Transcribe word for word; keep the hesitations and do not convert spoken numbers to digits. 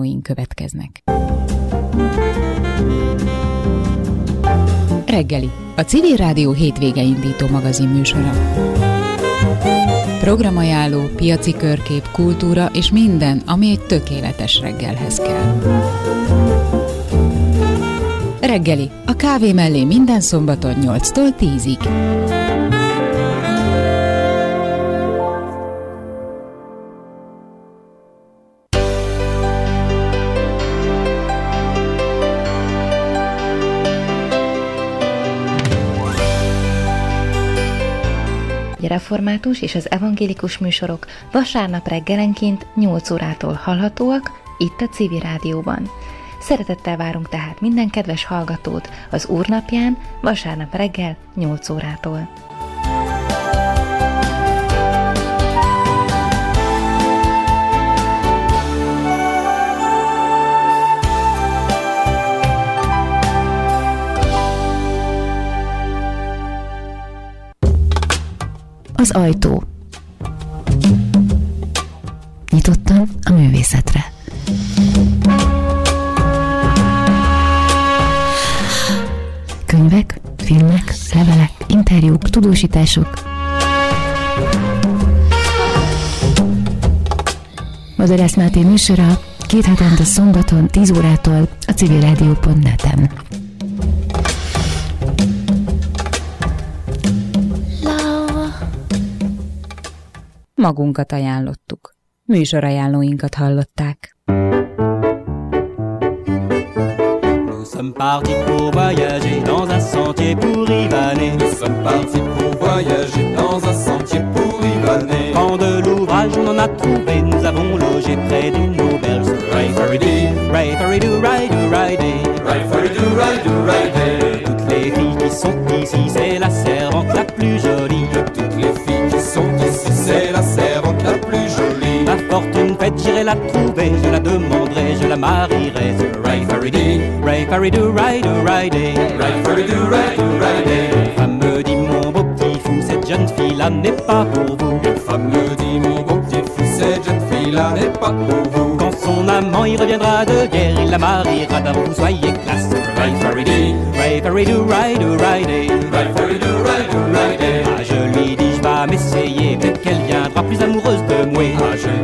ajánlóink következnek. Reggeli, a Civil Rádió hétvége indító magazin műsora. Programajánló, piaci körkép, kultúra és minden, ami egy tökéletes reggelhez kell. Reggeli, a kávé mellé minden szombaton nyolctól tízig. Református és az evangélikus műsorok vasárnap reggelenként nyolc órától hallhatóak itt a Civil Rádióban. Szeretettel várunk tehát minden kedves hallgatót az Úrnapján vasárnap reggel nyolc órától. Az ajtó. Nyitottan a művészetre. Könyvek, filmek, levelek, interjúk, tudósítások. Maderász Máté műsora két hetente szombaton tíz órától a civilradio pont net-en. Magunkat ajánlottuk. Műsorajánlóinkat hallották. Nous sommes partis pour voyager dans un sentier pour Ivaner. Nous sommes partis pour voyager dans un sentier pour Ivaner. Quand de l'ouvrage on en a trouvé, nous avons logé près d'une auberge. Ray-fari-dee, ray-fari-doo, ray-doo, ray-dee. Ray-fari-doo, ray-doo, ray-dee. Toutes les filles qui sont ici, c'est la servante la plus jolie. Toutes les filles qui sont ici, c'est la servante la plus jolie. Ma fortune faite, j'irai la trouver, je la demanderai, je la marierai. Ray-fari-dee, ray-fari-doo, ray-doo, ray-dee. Ray-fari-doo, ray-doo, ray-dee. Une femme me dit, mon beau petit fou, cette jeune fille-là n'est pas pour vous. Une femme me dit, mon beau petit fou, cette jeune fille-là n'est pas pour vous. Quand son amant y reviendra de guerre, il la mariera d'un vous soyez classe. Ray-fari-dee, ray-fari-doo, ray-doo, ray-dee. Ray-fari-doo, ray-doo, ray-dee. Ah, je lui dis, je vais m'essayer, peut-être qu'elle viendra plus amoureuse de moi. Ah, je